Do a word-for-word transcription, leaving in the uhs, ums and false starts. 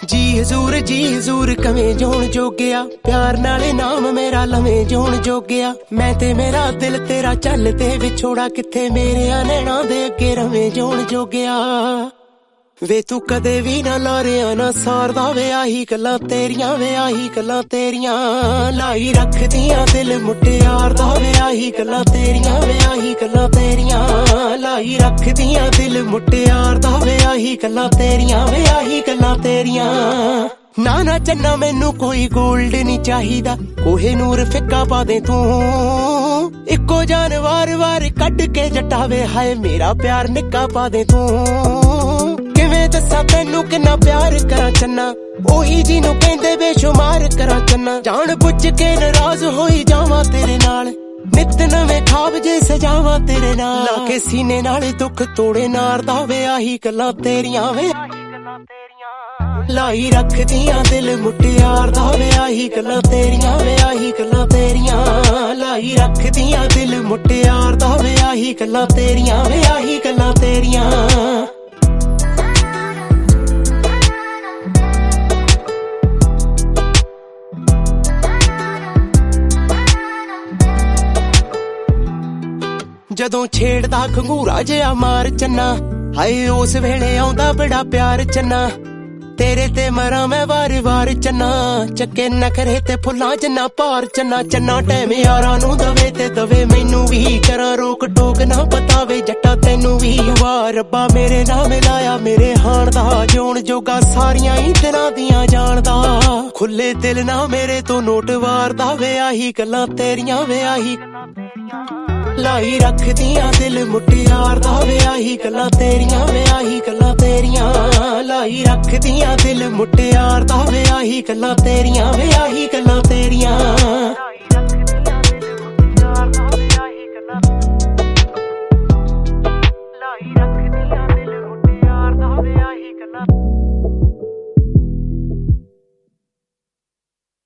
जी हजूर जी हजूर कवें zone जोगिया प्यार नाले नाम मेरा लवें जोन जोगिया मैं ते मेरा दिल तेरा चल ते विछोड़ा किथे मेरे नैना दे अगे रवें जोन जोगिया वे तू कदे भी ना लारिया ना सारदा वे आही गल्लां तेरियां वे आही गल्लां तेरियां लाई रखदियां दिल मुटियार दा वे आही गल्लां तेरियां वे आही गल्लां तेरियां लाई रखदियां दिल मुटियार दा वे आही गल्लां तेरियां वे आही गल्लां तेरियां ना ना चन्ना मैनू कोई गोल्ड नहीं चाहिदा कोहे नूर फिक्का पा दे तू इको जान वार वार कट के जटावे हाय मेरा प्यार निक्का पा दे तू किवें दस्सां तैनू किन्ना प्यार करा चन्ना ओही जिनू कहंदे बेशुमार करा चन्ना जान बुझ के नाराज होई जावां तेरे नाल नित नवें खाब जे सजावां तेरे नाल लाके सीने नाल दुख तोड़े नार दा वे आही गल्लां तेरियां वे लाई रखदियां दिल मुटियार दा वे आही गल्लां तेरियां वे आही गल्लां तेरियां लाई रखदियां दिल मुटियार दा वे आही गल्लां तेरियां वे आही गल्लां तेरियां जदों छेड़दा खंगूरा जिहा मार चन्ना हाय उस वेले आउंदा बड़ा प्यार चन्ना तेरे ते मरा मैं वार वार चन्ना चक्के नखरे ते फुल्लां जिन्ना पार चन्ना चन्ना टैम यारां नू दवे ते दवे मैनू भी करा रोक टोक ना बतावे जट्टा तैनू भी वाह रब्बा मेरे नाम लाया मेरे हाण दा जोन जोगा सारियां ही दिलां दियां जानदा खुले दिल ना मेरे तो नोट वारदा वे आही गल्लां तेरियां वे आही लाई रखदियां दिल मुटियार दा वे आही गल्लां तेरियां वे आही गल्लां तेरियां लाई रखदियां दिल मुटियार दा वे आही गल्लां तेरियां वे